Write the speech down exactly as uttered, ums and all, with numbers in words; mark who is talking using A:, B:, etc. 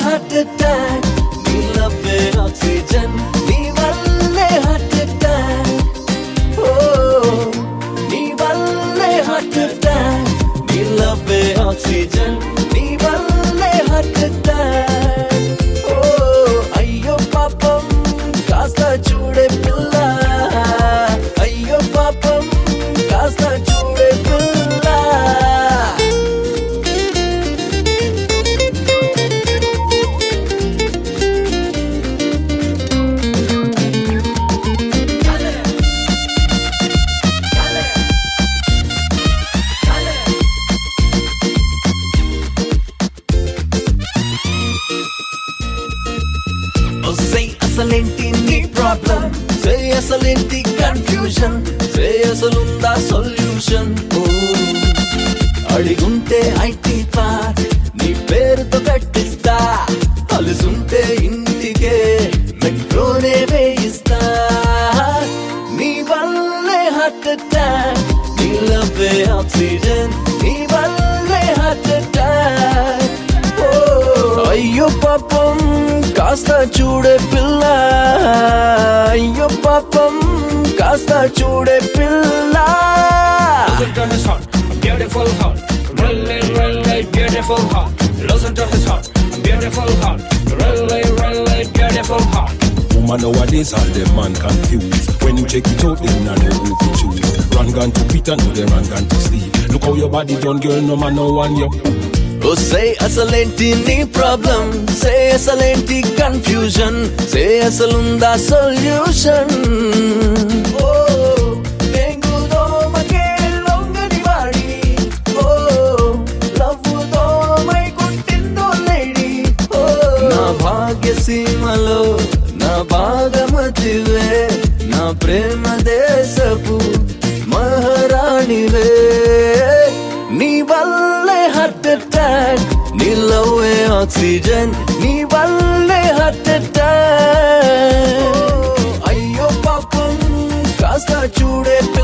A: Heart attack నీ లవ్వే oxygen నీ వల్లే హార్ట్ అటాక్ ఓ నీ వల్లే హార్ట్ అటాక్ నీ లవ్వే ఆక్సిజన్ నీ వల్లే హార్ట్ అటాక్ ఓ అయ్యో పాపం కాస్త చూడే పిల్ల అయ్యో పాపం కాస్త చూడే పిల్ల అసలేంటి నీ ప్రాబ్లం సే అసలేంటి కన్ఫ్యూజన్ సే అసలుందా సొల్యూషన్ అడిగుంటే ఐటీ పార్క్ నీ పేరుతో కట్టిస్తా అలుసుంటే ఇంటికే మెట్రోనే వేయిస్తా నీ వల్లే హార్ట్ అటాక్ నీ లవ్వే ఆక్సిజన్ నీ వల్లే హార్ట్ అటాక్ అయ్యో పాపం కాస్త చూడే పిల్ల అయ్యో పాపం కాస్త చూడే పిల్ల
B: Listen to his heart, beautiful heart, really, really beautiful heart. Listen to his heart, beautiful heart, really, really beautiful heart.
C: Woman nowadays all them man confused. When you check it out, they not know who to choose. Run gun to Peter, no they run gun to Steve. Look how your body done, girl, no man no one you.
A: ఓ సే అసలేంటి నీ problem సే అసలేంటి confusion సే అసలుందా solution ఓ dengue దోమకే లొంగని వాడి ఓ లవ్వు దోమై కుట్టిందో లేడి ఓ నా భాగ్యసీమలో నా భాగమతివే నా ప్రేమ దేశపు మహారాణివే నీ వల్లే హార్ట్ అటాక్ నీ లవ్వే ఆక్సిజన్ నీ వల్లే హార్ట్ అటాక్ అయ్యో పాపం కాస్త చూడే